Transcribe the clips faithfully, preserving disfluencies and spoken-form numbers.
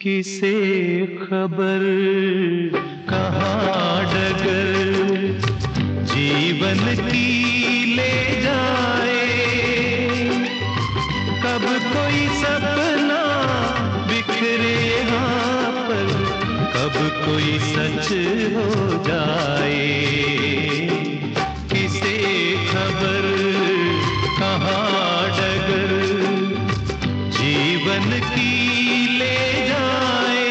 किसे खबर कहाँ डगर जीवन की ले जाए। कब कोई सपना बिखरे यहाँ पर, कब कोई सच हो जाए। किसे खबर कहाँ डगर जीवन की ले जाए।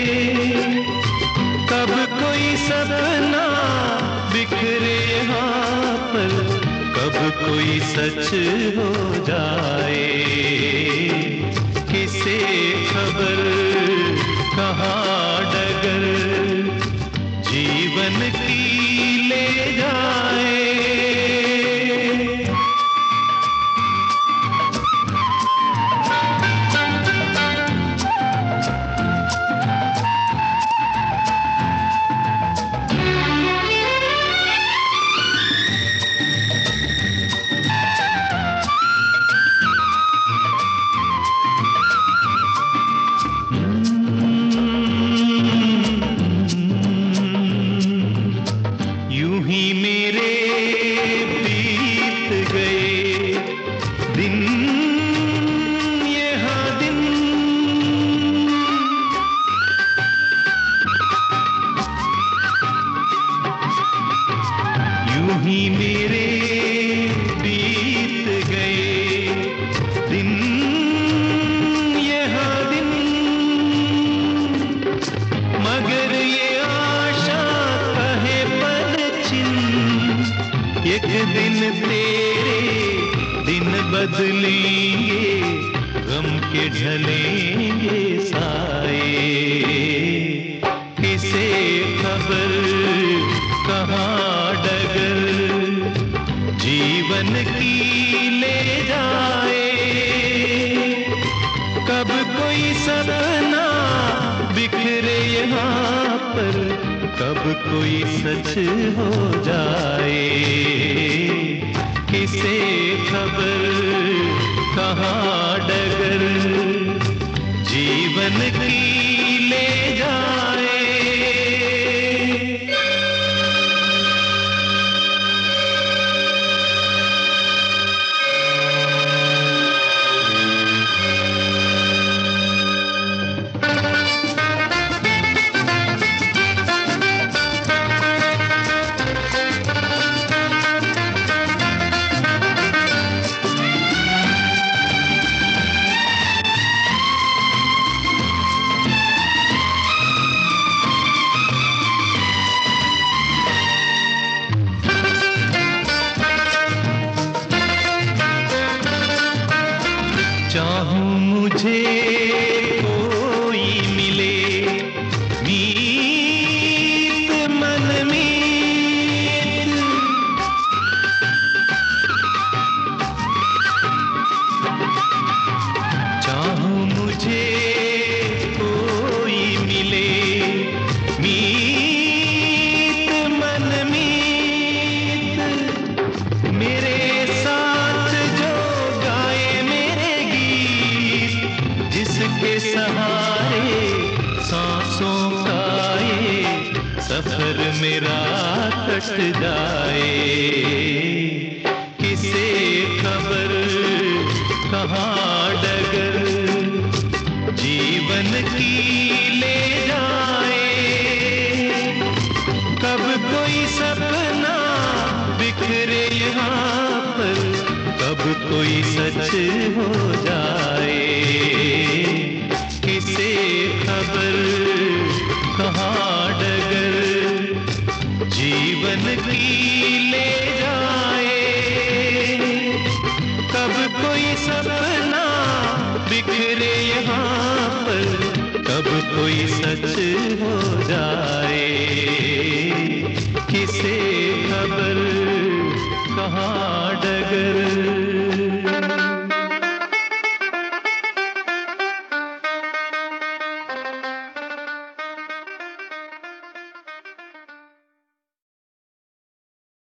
कब कोई सपना बिखरे यहाँ पर, कब कोई सच हो जाए। किसे खबर कहाँ डगर जीवन की ले जाए। यूं ही मेरे बीत गए दिन, यहाँ दिन। यूं ही मेरे बीत गए दिन, यहाँ दिन। मगर ये आशा कहे एक दिन तेरे दिन बदलेंगे, गम के ढलेंगे साए। किसे खबर कहाँ डगर जीवन की ले जाए। कब कोई सपना बिखरे यहाँ पर, कब कोई सच हो जाए। किसे खबर कहाँ डगर जीवन की ले जाए। चाहूं मुझे कोई मिले मीत मन मीत, चाहूं मुझे कोई मिले मीत मन मीत। मेरे जिसके सहारे सांसों का ये सफर मेरा कट जाए। किसे खबर कहाँ डगर जीवन की ले जाए। कब कोई सपना बिखरे यहाँ पर, कब कोई सच हो जाए। किसे खबर कहाँ डगर जीवन की ले जाए। कब कोई सपना बिखरे यहाँ